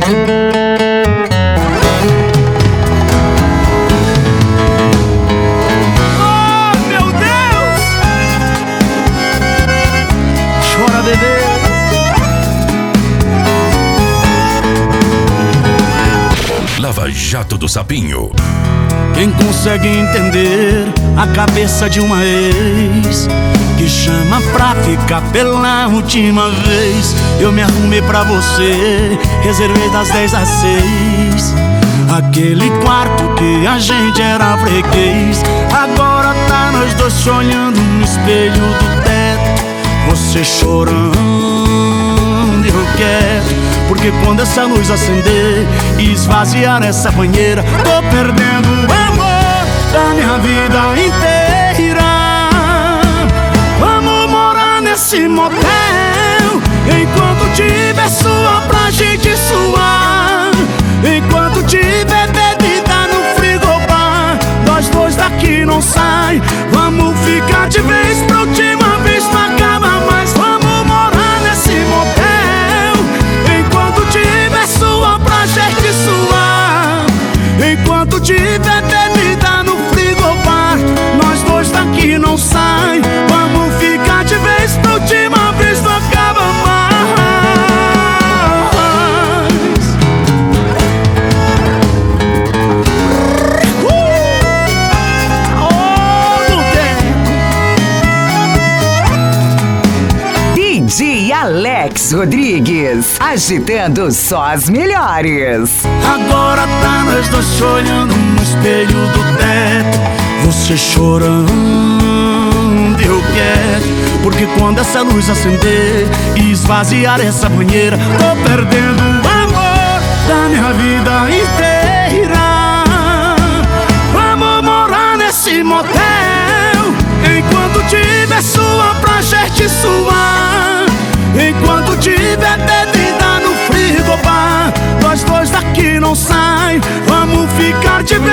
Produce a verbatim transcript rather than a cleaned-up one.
Lava Jato do Sapinho. Quem consegue entender a cabeça de uma ex que chama pra ficar pela última vez? Eu me arrumei pra você, reservei das dez às seis aquele quarto que a gente era freguês. Agora tá nós dois se olhando no espelho do teto, você chorando e eu quero. Porque quando essa luz acender e esvaziar essa banheira, tô perdendo o amor da minha vida inteira. Vamos morar nesse motel, enquanto tiver suor pra gente suar, enquanto tiver bebida no frigobar, nós dois daqui não sai. Vamos ficar de vez pra última vez, não acaba mais. Vamos morar nesse motel, pra gente suar, enquanto tiver bebida no frigobar, nós dois daqui não sai. Vamos ficar de vez pra última vez, não acaba mais. uh! Oh, no tempo. D J Alex Rodrigues, agitando só as melhores. Agora tá nós dois se olhando no espelho do teto, você chorando e eu quero. Porque quando essa luz acender e esvaziar essa banheira, tô perdendo o amor da minha vida inteira. Vamos morar nesse motel, enquanto tiver suor pra gente suar, enquanto tiver bebida no frigobar, nós dois daqui não sai. Vamos ficar de